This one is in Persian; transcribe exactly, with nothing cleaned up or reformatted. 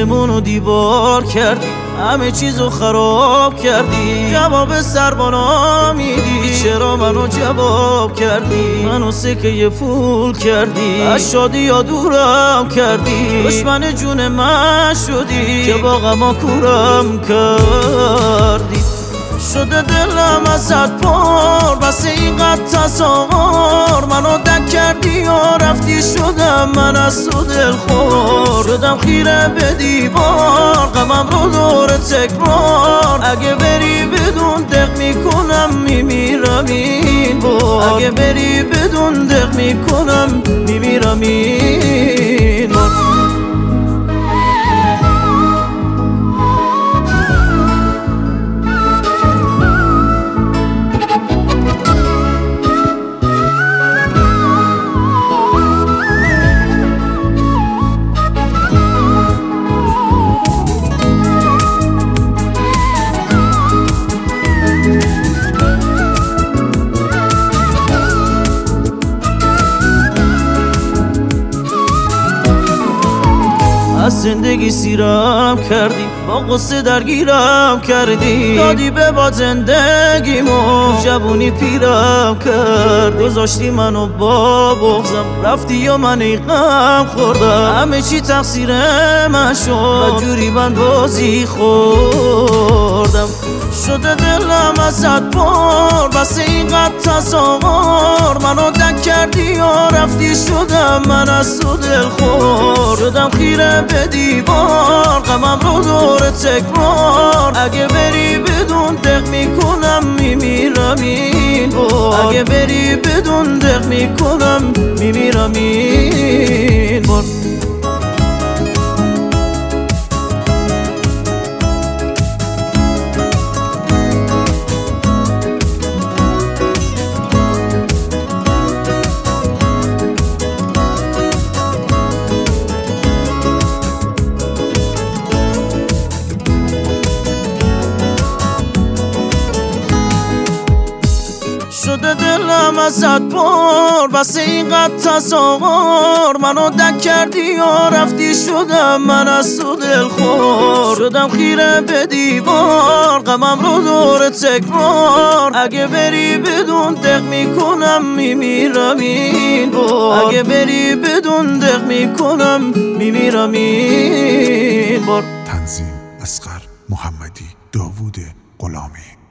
دلمونو دیوار کردی، همه چیزو خراب کردی. جواب سربانا میدی، چرا منو جواب کردی؟ منو سکه پول کردی، از شادی یا دورم کردی. دشمن جون من شدی که با غما کورم کردی. شده دلم ازت پر بس اینقدر تصاور، منو دک کردی و رفتی. شدم من از تو دلخور، شدم خیره به دیوار، غمم رو دور تکرار. اگه بری بدون دق میکنم میمیرم این بار، اگه بری بدون دق میکنم میمیرم این بار. از زندگی سیرم کردی، با قصه درگیرم کردی. دادی به با زندگیمو، جوونی پیرم کرد. گذاشتی منو با بغضم، رفتی و من ای غم خوردم. همه چی تقصیر من شد، جوری من بازی خوردم. شده دلم ازت پر بس اینقدر تصاور، منو دک کردی و رفتی. شدم من از تو دلخور، شدم خیره به دیوار، غمم رو دور تکرار. اگه بری بدون دق میکنم میمیرم این بار، اگه بری بدون دق میکنم میمیرم این بار. شده دلم ازت پر بس اینقدر تصاور، منو دک کردی و رفتی. شدم من از تو دلخور، شدم خیره به دیوار، غمم رو دور تکرار. اگه بری بدون دق میکنم میمیرم این بار، اگه بری بدون دق میکنم میمیرم این بار. تنظیم اصغر محمدی، داوود غلامی.